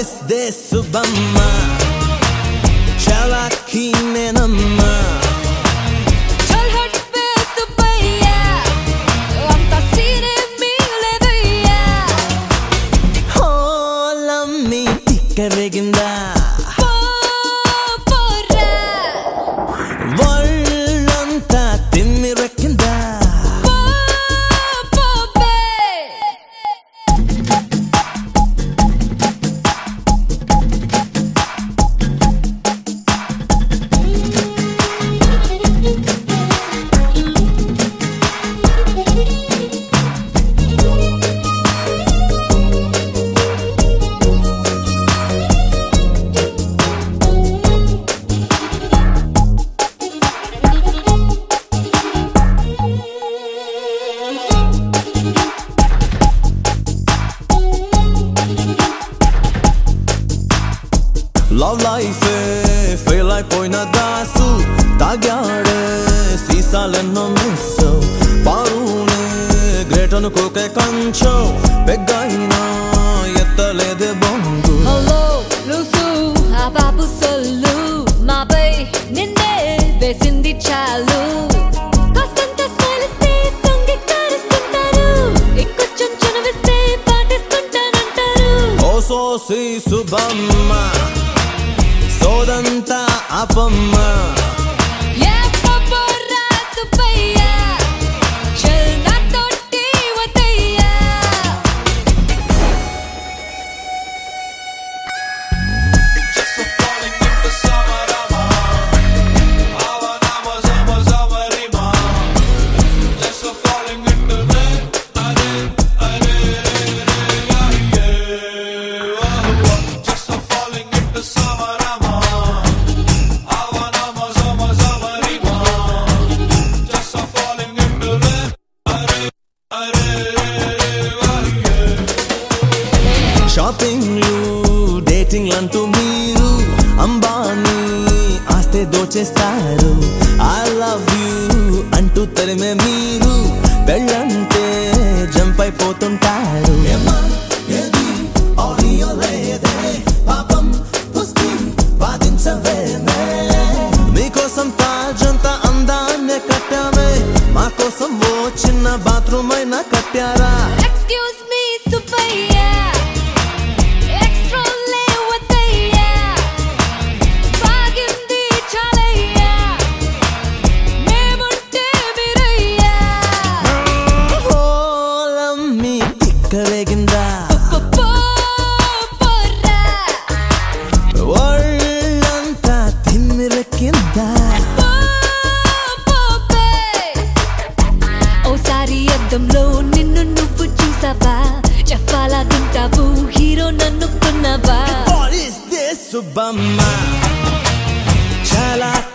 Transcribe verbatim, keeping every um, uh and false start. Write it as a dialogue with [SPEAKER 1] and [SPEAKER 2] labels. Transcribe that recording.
[SPEAKER 1] is this Subamma? Chala keenenamma.
[SPEAKER 2] Chal hat pe subaya, anta sine miledaya.
[SPEAKER 1] Oh, lammi tikkareginda.
[SPEAKER 2] Porra,
[SPEAKER 1] Vallanta timmirekkinda. Love life fail అయిపోయిన దాసు తాగాడే సీసాలెన్నో miss పారునే great అనుకోకే కొంచెం పెద్దయినా ఎత్తలేదే బొంగు
[SPEAKER 2] hello lusu ababu solu mabai ninne vesindi chalu kasanta smile iste songi karistuntaru ikkoncham chanaviste patistuntarantaru
[SPEAKER 1] oh so see Subamma సోదంతా అపమ్మ
[SPEAKER 2] ye porra subaya chal na totti vataya
[SPEAKER 3] Just a falling into samarama. Avanama sama samarima. Just a falling into the are are Just a falling into samarama. Avanama sama samarima. Just a falling into the are are
[SPEAKER 1] షాపింగ్లు డేటింగ్లంటూ మీరు అంబానీ ఆస్తే దోచేస్తారు I love you అంటూ తరిమే మీరు పెళ్ళంటే jump అయిపోతుంటారు మీకోసం తాజంత అందాన్నే కట్టామే మా కోసం ఓ చిన్న బాత్రూమ్ అయినా కట్టారా
[SPEAKER 2] excuse me subaya extra le vataya bagindi chalaya memunte miraya
[SPEAKER 1] ఓలమ్మి తిక్కరేగిందా
[SPEAKER 2] porra
[SPEAKER 1] ఒళ్ళంతా తిమ్మిరెక్కిందా
[SPEAKER 2] ఓసారి అద్దంలో నిన్ను నువ్వు చూసావా చెప్పాలా తింటావు హీరో నన్నుకున్నావా
[SPEAKER 1] What is this Subamma? చాలా